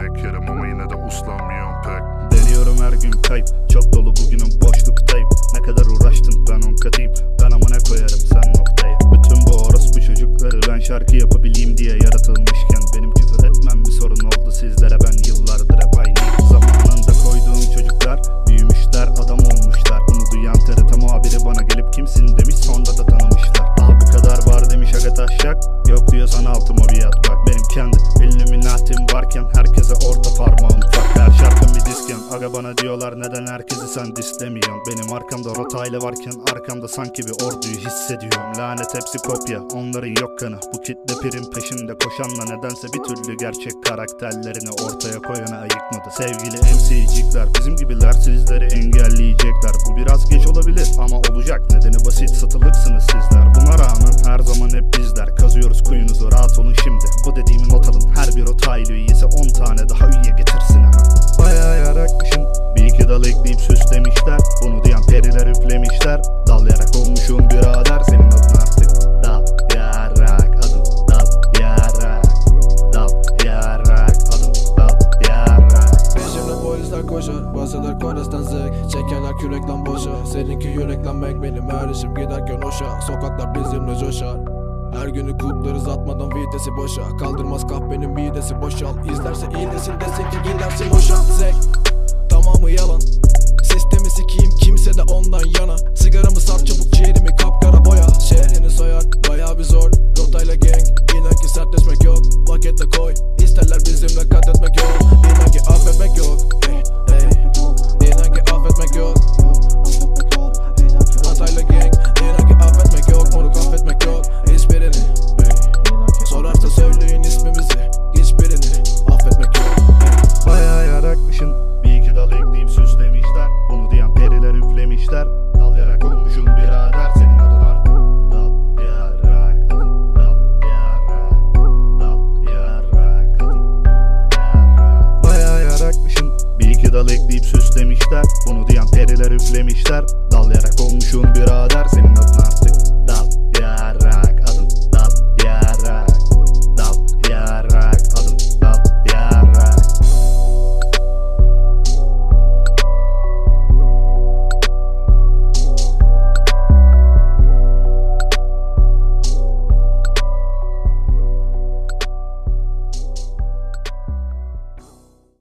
Dayak yerim ama yine de uslanmıyorum pek. Deniyorum her gün kayıp, çok dolu bugünün boşluktayım. Ne kadar uğraştın ben 10 katıyım. Ben amına koyarım sen noktayı. Bütün bu orospu çocukları ben şarkı yapabileyim diye yaratılmışken benim küfür etmem bir sorun oldu sizlere. Ben yıllardır hep aynıyım. Zamanında koyduğum çocuklar büyümüşler, adam olmuşlar. Bunu duyan TRT muhabiri bana gelip kimsin demiş, sonra da tanımışlar. Aha bu kadar var demiş aga taşak. Yok diyorsan altıma bir yat bak. Benim kendi illuminatim varken herkese orta parmağım ufak. Her şarkım bir disken. Aga bana diyorlar neden herkesi sen dislemiyorsun. Benim arkamda rotayla varken arkamda sanki bir orduyu hissediyorum. Lanet hepsi kopya, onların yok kanı. Bu kitle pirin peşinde koşanla nedense bir türlü gerçek karakterlerini ortaya koyana ayıkmadı. Sevgili MC'cikler, bizim gibiler sizleri engelleyecekler. Bu biraz geç olabilir ama olacak, nedeni basit, satılıksınız sizler. Buna rağmen her zaman hep bizler kazıyoruz kuyunuzu, rahat olun şimdi. Bu dediğimi not alın, her bir rotaylı üyesi 10 tane daha üye getirsin hemen. Bayağı yarakmışım, bir iki dal ekleyip süslemişler. Bunu duyan periler üflemişler. Dal yarak olmuşum birader, senin adın artık dal yarak, adım dal yarak. Dal yarak, adım dal yarak. Peşimde polisler koşar, bahseder Kores'ten zek. Çekerler kürekten boşa, seninki yüreklenmek benim her işim giderken hoşa. Sokaklar bizimle coşar, her günü kutlarız atmadan vitesi boşa. Kaldırmaz kahvenin midesi boşal. İzlerse iyilesin desin ki gidersin boşa. Zek, tamamı yalan. Sistemi sikiyim kimse de ondan yana. Sigaramı sar çabuk ciğerimi kapkara boya. Şehrini soyar bayağı bir zor. Rotayla gang inan ki sertleşmek yok. Paketle koy isterler bizimle kat etmek yok. İnan ki affetmek yok. İnan ki affetmek yok. Rotayla gang inan ki affetmek yok. Moruk affetmek yok hiçbirini. Sorarsa söyleyin ismimizi, hiçbirini affetmek yok. Bayağı yarakmışım, bir iki dal ekleyip süslemişler. Bunu diyen periler üflemişler. Dal yarak olmuşum birader, senin adın artık dal yarak, adım dal yarak. Dal yarak, adım yarak. Bayağı yarakmışım, bir iki dal ekleyip süslemişler. Bunu diyen periler üflemişler. Dal yarak olmuşum birader, senin adın artık